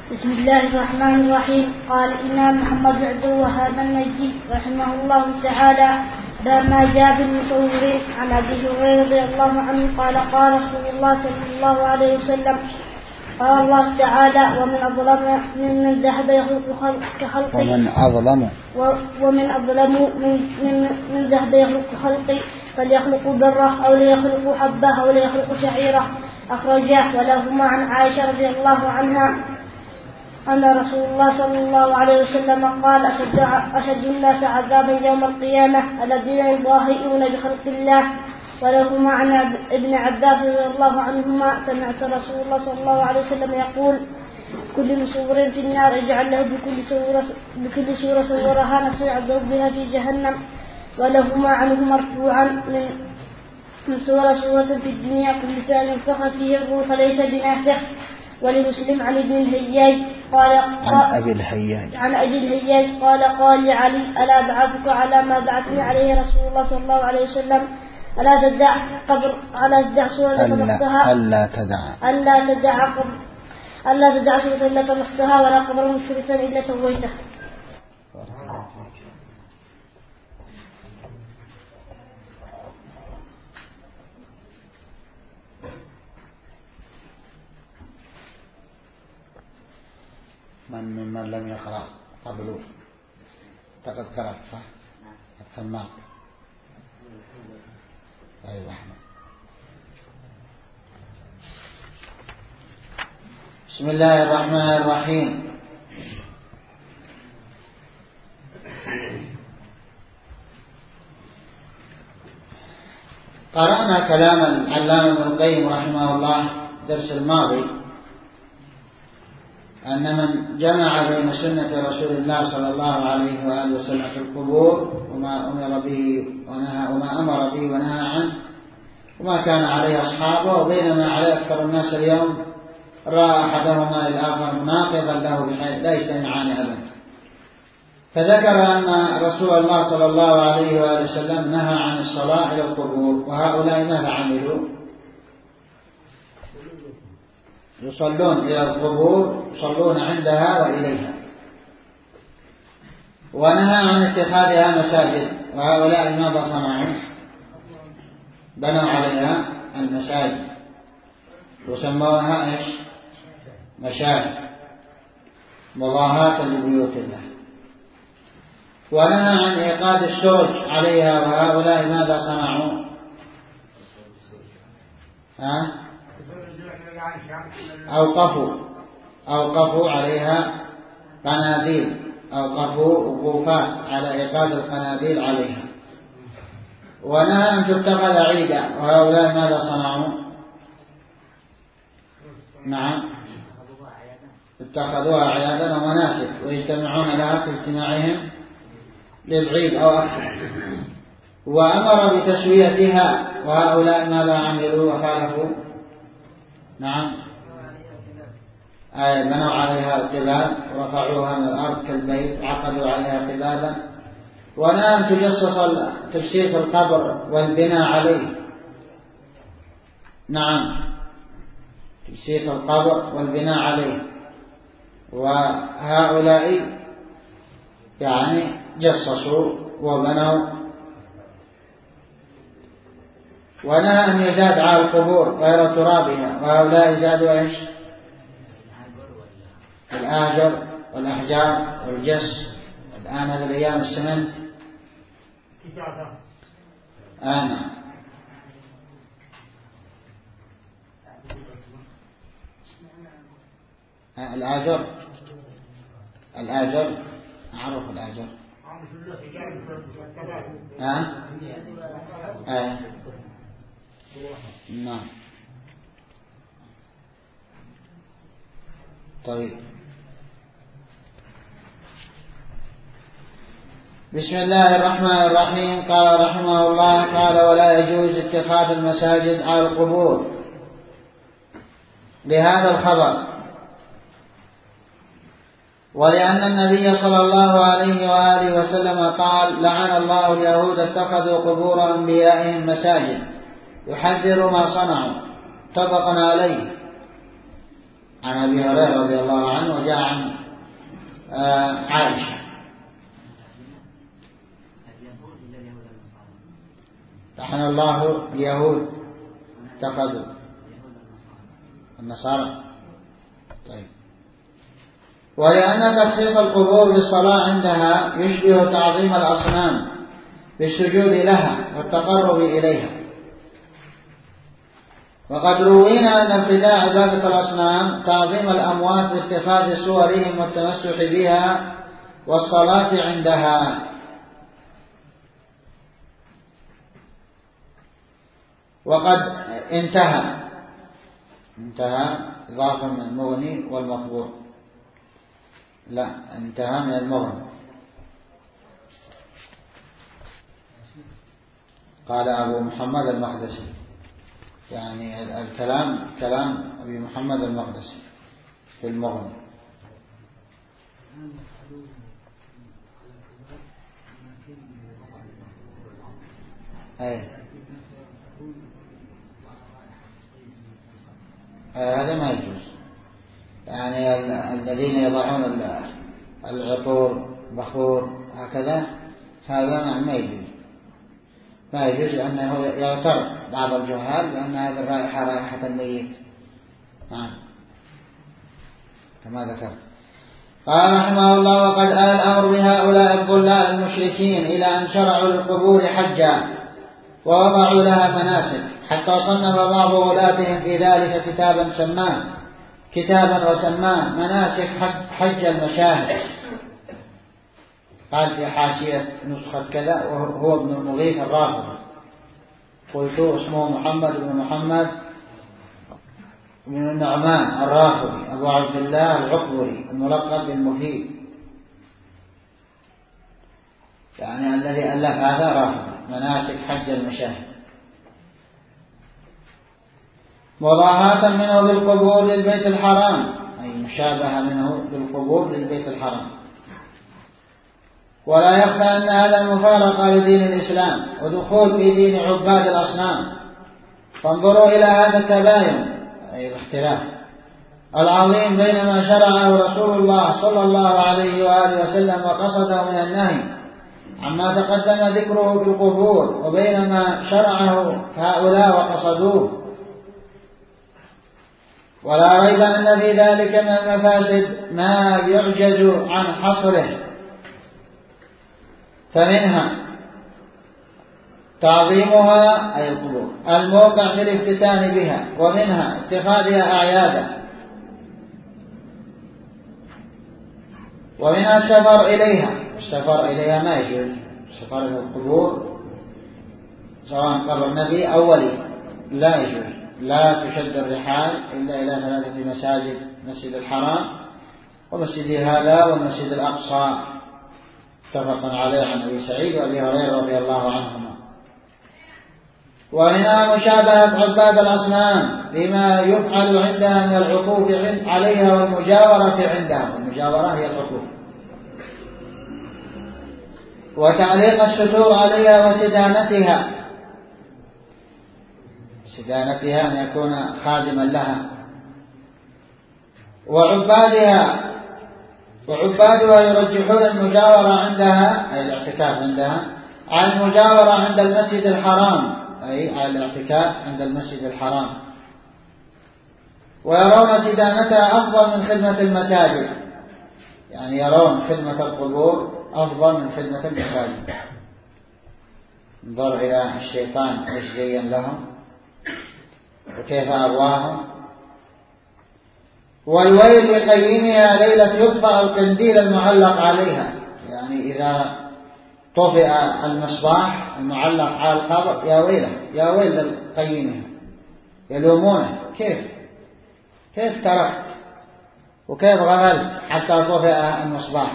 بسم الله الرحمن الرحيم. قال الإمام محمد بن عبد الوهاب النجدي رحمه الله تعالى: لما جاء بالمصورين عن أبي هريرة رضي الله عنه قال: قال رسول الله صلى الله عليه وسلم: قال الله تعالى: ومن أظلم ممن ذهب يخلق كخلقي ومن أظلم من ذهب يخلق خلقي فليخلق ذرة أو ليخلق حبة أو ليخلق شعيرة. أخرجاه. ولهما عن عائشة رضي الله عنها أن رسول الله صلى الله عليه وسلم قال: أشد الناس عذابا يوم القيامة الذين يضاهئون بخلق الله. ولهما عن ابن عباس رضي الله عنهما: سمعت رسول الله صلى الله عليه وسلم يقول: كل مصور في النار اجعل له بكل سورة صورها نفس يعذب بها في جهنم. ولهما عنه مرفوعا: من سورة في الدنيا كل فعل ينفخ فيه الروح ليس بنافخ. ولمسلم عن ابن الهياج عن أبي الهياج قال لعلي: ألا بعثك على ما بعثني عليه رسول الله صلى الله عليه وسلم؟ ألا تدع سورة مصدها ألا تدع سورة لك مصدها ولا قبر مشرفا إلا سويته. من لم يقرأ قبله فقد قرأت صح؟ سمعت. أيوة. بسم الله الرحمن الرحيم. قرأنا كلام العلامة ابن القيم رحمه الله الدرس الماضي أن من جمع بين سنة رسول الله صلى الله عليه وآله وسلم في القبور وما أمر به وما أمر به ونهى عنه وما كان عليه أصحابه وبين ما عليه أكثر الناس اليوم رأى أحدهما للآخر مناقضا له بحيث لا يجتمعان أبدا. فذكر أن رسول الله صلى الله عليه وآله وسلم نهى عن الصلاة إلى القبور، وهؤلاء ماذا عملوا؟ يصلون إلى القبور، يصلون عندها وإليها. ونهى عن اتخاذها مساجد، وهؤلاء ماذا صنعوا؟ بنوا عليها المساجد وسموها ايش؟ مشاهد مضاهاة لبيوت الله. ونهى عن إيقاد السرج عليها، وهؤلاء ماذا صنعوا؟ أوقفوا عليها قناديل، أوقفوا وقوفات على إيقاد القناديل عليها. ونهى أن تتخذ عيدا، وهؤلاء ماذا صنعوا؟ نعم، اتخذوها عيادا ومناسك ويجتمعون لها في اجتماعهم للعيد أو أكثر. وأمر بتسويتها، وهؤلاء ماذا عملوا وخالفوا؟ نعم، بنوا عليها القباب ورفعوها من الأرض كالبيت، عقدوا عليها قبابا. ونهى أن تجسيس القبر والبناء عليه. نعم، تجسيس القبر والبناء عليه، وهؤلاء يعني جسسوا وبنوا. ونهى أن يزاد على القبور غير ترابها، وهؤلاء زادوا ايش؟ الآجر والأحجار والجس. الآن هذه الأيام السمنت الآجر أعرف الآجر نعم. طيب، بسم الله الرحمن الرحيم. قال رحمه الله: قال: ولا يجوز اتخاذ المساجد على القبور لهذا الخبر، ولأن النبي صلى الله عليه وآله وسلم قال: لعن الله اليهود اتخذوا قبور أنبيائهم مساجد، يحذر ما صنعوا. متفق عليه. عن أبي هريرة رضي الله عنه، وجاء عن عائشة. رحم الله اليهود اتخذوا النصارى. طيب. ولأن تخصيص القبور بالصلاة عندها يشبه تعظيم الأصنام بالسجود لها والتقرب إليها. وقد روينا أن ابتداء عبادة الأصنام تعظيم الأموات باتخاذ صورهم والتمسح بها والصلاة عندها. وقد انتهى إضافة من المغني والمقبور، لا، انتهى من المغني. قال أبو محمد المقدسي، يعني الكلام كلام أبي محمد المقدسي في المغني. هذا ما يجوز، يعني الذين يضعون العطور بخور هكذا، هذا ما يجوز، ما يجوز، لأنه يغتر بعض الجهال بأن هذه الرائحة رائحة الميت. كما ذكر. قال رحمه الله: وقد آل الأمر بهؤلاء الضلال المشركين إلى أن شرعوا للقبور حجا ووضعوا لها مناسك، حتى صنف بعض غلاتهم في ذلك كتابا وسماه مناسك حج المشاهد. قال في حاشية نسخة كذا، وهو ابن المغيث الرافضي، قلت اسمه محمد بن النعمان الرافضي أبو عبد الله العقبري الملقب بالمفيد، يعني الذي ألف هذا رافضي، مناسك حج المشاهد. مضاهاة منه بالقبور للبيت الحرام، أي مشابهة منه بالقبور للبيت الحرام. ولا يخفى أن هذا المفارقة لدين الإسلام ودخول في دين عباد الأصنام. فانظروا إلى هذا التباين، أي الاختلاف العظيم بين ما شرعه رسول الله صلى الله عليه وآله وسلم وقصده من النهي عما تقدم ذكره في القبور، وبين ما شرعه هؤلاء وقصدوه. ولا ريب أن في ذلك من المفاسد ما يعجز عن حصره، فمنها تعظيمها أي القبور، الموقع في الافتتان بها، ومنها اتخاذها أعيادا، ومنها السفر إليها ما يجوز، السفر إلى القبور سواء قبر نبي أو ولي لا يجوز، لا تشد الرحال إلا إلى 3 مساجد: مسجد الحرام ومسجد هذا والمسجد الأقصى، اتفق عليه عن أبي سعيد وأبي هريرة رضي الله عنهما. ومنها مشابهة عباد الأصنام بما يفعل عندها من العقوق عليها والمجاورة عندها، والمجاورة هي العقوق، وتعليق الستور عليها وسدانتها أن يكون خادما لها، وعبادها يرجحون المجاورة عندها أي الاعتكاف عندها على المجاورة عند المسجد الحرام، أي على الاعتكاف عند المسجد الحرام، ويرون سدانتها أفضل من خدمة المساجد، يعني يرون خدمة القبور أفضل من خدمة المساجد. انظر إلى الشيطان ايش زين لهم وكيف أغواهم. والويل لقيمها ليلة يطفأ القنديل المعلق عليها، يعني إذا طفئ المصباح المعلق على القبر يا ويل لقيمها، يلومونه كيف تركت وكيف غفلت حتى طفئ المصباح.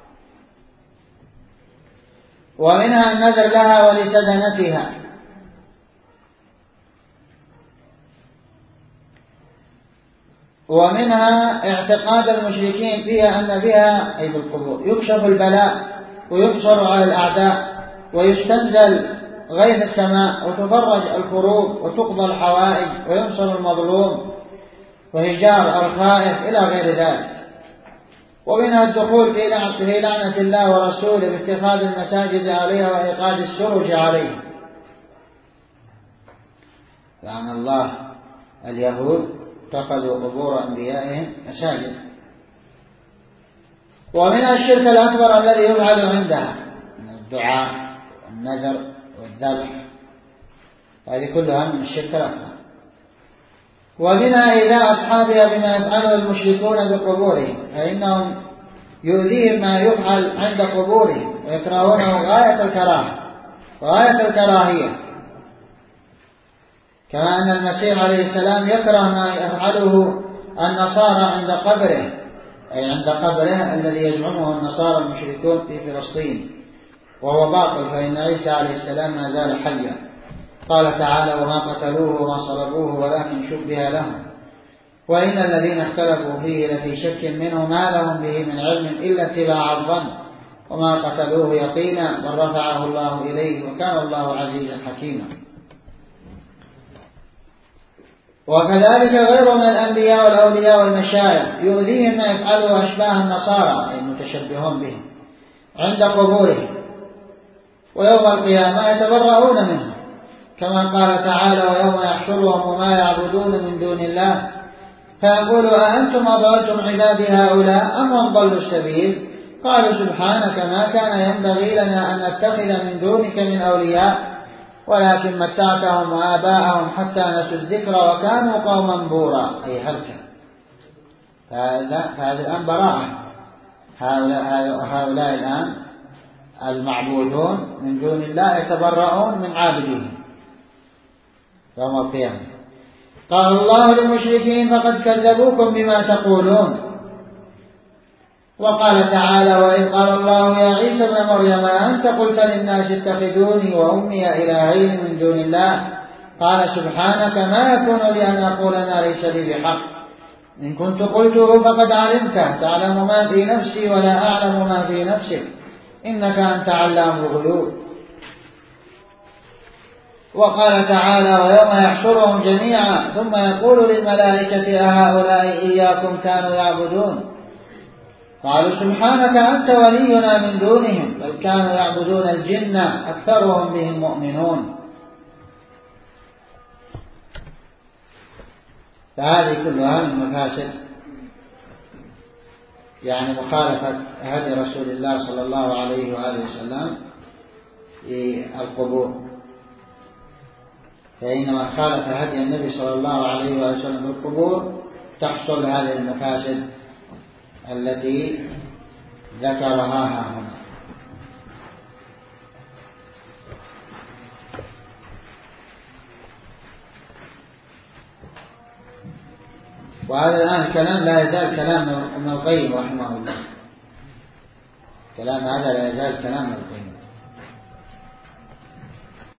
ومنها النذر لها ولسدنتها، ومنها اعتقاد المشركين فيها أن بها أي بالقبور يكشف البلاء وينصر على الأعداء ويستنزل غيث السماء وتفرج الكروب وتقضى الحوائج وينصر المظلوم وهجار الخائف إلى غير ذلك. ومنها الدخول في لعنة الله ورسوله باتخاذ المساجد عليها وإيقاد السرج عليها. لعن الله اليهود اتخذوا قبور أنبيائهم مساجد. ومنها الشرك الأكبر الذي يفعل عندها من الدعاء والنذر والذبح، هذه كلها من الشرك الأكبر. ومنها إيذاء أصحابها بما يفعله المشركون بقبورهم، فإنهم يؤذيهم ما يفعل عند قبورهم ويكرهونه غاية الكراهية، كما أن المسيح عليه السلام يكره ما يفعله النصارى عند قبره، أي عند قبره الذي يزعمه النصارى المشركون في فلسطين، وهو باطل، فإن عيسى عليه السلام ما زال حيا. قال تعالى: وما قتلوه وما صلبوه ولكن شبه لهم وإن الذين اختلفوا فيه لفي شك منه ما لهم به من علم إلا اتباع الظن وما قتلوه يقينا بل رفعه الله إليه وكان الله عزيزا حكيما. وكذلك غير من الأنبياء والأولياء والمشايخ يؤذيهم ما يفعله أشباه النصارى أي المتشبهون بهم عند قبورهم، ويوم القيامة يتبرؤون منه، كما قال تعالى: ويوم يحشرهم وما يعبدون من دون الله فيقولوا أأنتم أضللتم عبادي هؤلاء أم هم ضلوا السبيل قالوا سبحانك ما كان ينبغي لنا أن نتخذ من دونك من أولياء ولكن متعتهم وآباءهم حتى نسوا الذكر وكانوا قوما بورا أي هلكا. فهذا الآن براءة، هؤلاء الآن المعبودون من دون الله يتبرؤون من عابدهم يوم القيامة. قال الله للمشركين: فقد كذبوكم بما تقولون. وقال تعالى: وإذ قال الله يا عيسى ابن مريم أنت قلت للناس اتخذوني وأمي إلهين من دون الله قال سبحانك ما يكون لي أن أقول ما ليس لي بحق إن كنت قلته فقد علمته تعلم ما في نفسي ولا أعلم ما في نفسك إنك أنت علام الغيوب. وقال تعالى: ويوم يحشرهم جميعا ثم يقول للملائكة أهؤلاء إياكم كانوا يعبدون قالوا سبحانك أنت ولينا من دونهم بل كانوا يعبدون الجن أكثرهم بهم مؤمنون. فهذه كلها من مفاسد يعني مخالفة هدي رسول الله صلى الله عليه وآله وسلم في القبور، فإنما خالف هدي النبي صلى الله عليه وآله وسلم في القبور تحصل هذه المفاسد التي ذكرها هنا. وهذا الآن الكلام لا يزال كلام ابن القيم رحمه الله، كلام هذا لا يزال كلام ابن القيم.